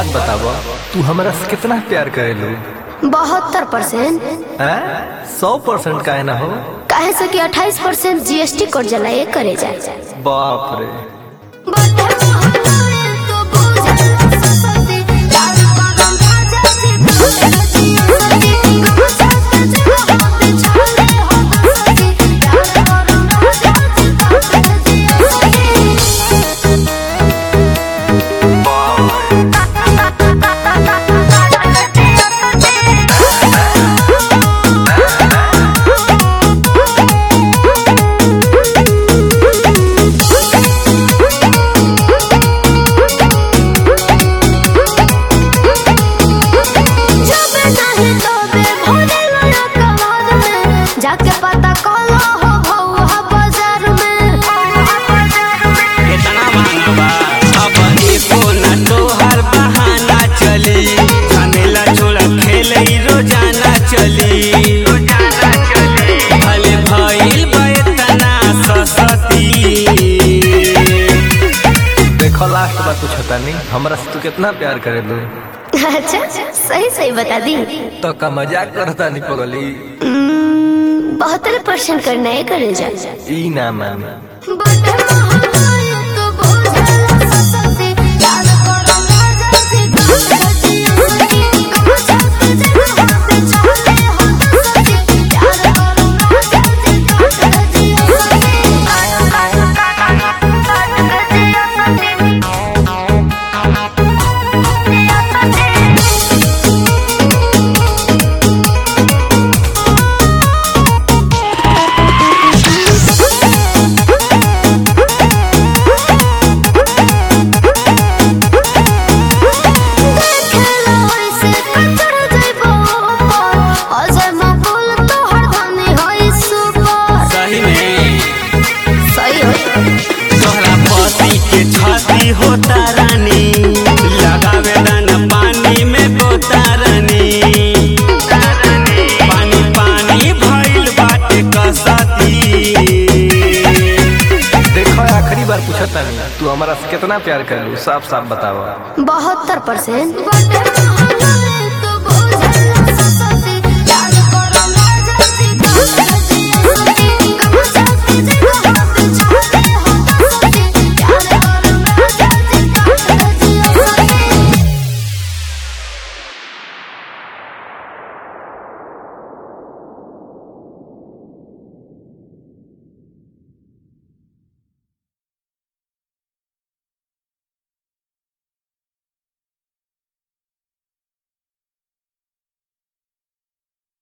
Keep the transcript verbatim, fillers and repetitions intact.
बताबो, तू हमरा से कितना प्यार करेलू? बहत्तर परसेंट। सौ परसेंट काहे ना हो? काहे से कि अट्ठाईस परसेंट जीएसटी कट जाला ये करे जाए। बाप रे। जाके पता कलो हो भौहा बाजार में इतना महंगा बा अब एको ना तोहर बहाना चली झमेला छोड़ा खेले रोजाना चली भले भइल बा इतना सस्ती। देखो लास्ट बात पूछता नहीं, हमरा से तू कितना प्यार करेलू? अच्छा सही सही बता दी तो का मजाक करता नहीं पगली? बहत्तर परसेंट करना है करे जा ई ना मान। के छाती होता रानी लगावे दाना पानी में गोता रानी पानी पानी भइल बाटे कसती। देखो आखिरी बार पूछता नहीं, तू हमारा से कितना प्यार करेलू? साफ साफ बतावा। बहत्तर परसेंट।